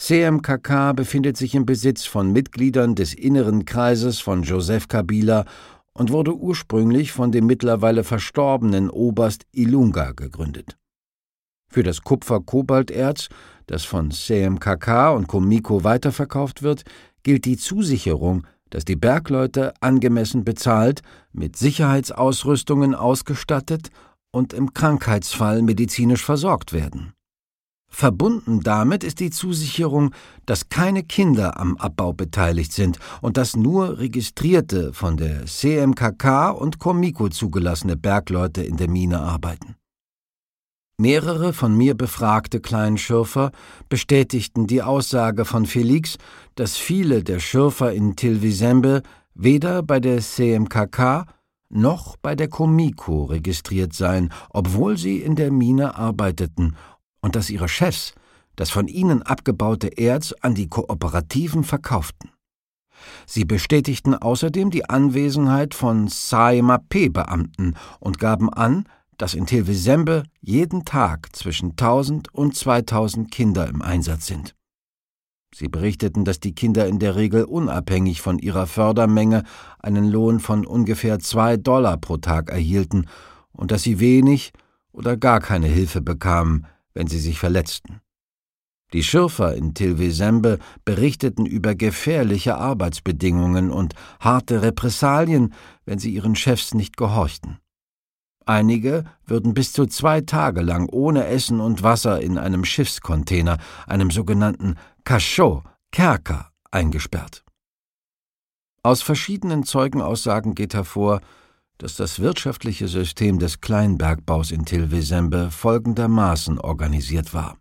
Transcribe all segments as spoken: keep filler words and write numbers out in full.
C M K K befindet sich im Besitz von Mitgliedern des inneren Kreises von Joseph Kabila und wurde ursprünglich von dem mittlerweile verstorbenen Oberst Ilunga gegründet. Für das Kupfer-Kobalterz, das von C M K K und Comico weiterverkauft wird, gilt die Zusicherung, dass die Bergleute angemessen bezahlt, mit Sicherheitsausrüstungen ausgestattet und im Krankheitsfall medizinisch versorgt werden. Verbunden damit ist die Zusicherung, dass keine Kinder am Abbau beteiligt sind und dass nur registrierte, von der C M K K und Comico zugelassene Bergleute in der Mine arbeiten. Mehrere von mir befragte Kleinschürfer bestätigten die Aussage von Felix, dass viele der Schürfer in Tilvisembe weder bei der C M K K noch bei der Comico registriert seien, obwohl sie in der Mine arbeiteten, und dass ihre Chefs das von ihnen abgebaute Erz an die Kooperativen verkauften. Sie bestätigten außerdem die Anwesenheit von S A E M A P-Beamten und gaben an, dass in Tilvisembe jeden Tag zwischen tausend und zweitausend Kinder im Einsatz sind. Sie berichteten, dass die Kinder in der Regel unabhängig von ihrer Fördermenge einen Lohn von ungefähr zwei Dollar pro Tag erhielten und dass sie wenig oder gar keine Hilfe bekamen, wenn sie sich verletzten. Die Schürfer in Tilvisembe berichteten über gefährliche Arbeitsbedingungen und harte Repressalien, wenn sie ihren Chefs nicht gehorchten. Einige würden bis zu zwei Tage lang ohne Essen und Wasser in einem Schiffscontainer, einem sogenannten Cachot, Kerker, eingesperrt. Aus verschiedenen Zeugenaussagen geht hervor, dass das wirtschaftliche System des Kleinbergbaus in Tilvisembe folgendermaßen organisiert war.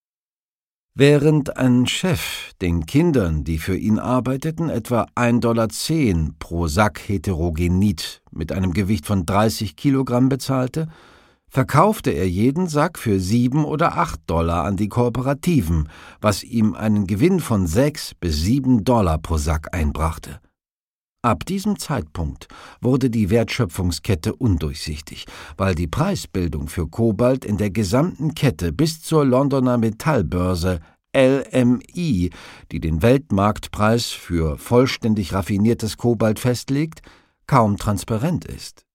Während ein Chef den Kindern, die für ihn arbeiteten, etwa ein Dollar zehn pro Sack Heterogenit mit einem Gewicht von dreißig Kilogramm bezahlte, verkaufte er jeden Sack für sieben oder acht Dollar an die Kooperativen, was ihm einen Gewinn von sechs bis sieben Dollar pro Sack einbrachte. Ab diesem Zeitpunkt wurde die Wertschöpfungskette undurchsichtig, weil die Preisbildung für Kobalt in der gesamten Kette bis zur Londoner Metallbörse L M I, die den Weltmarktpreis für vollständig raffiniertes Kobalt festlegt, kaum transparent ist.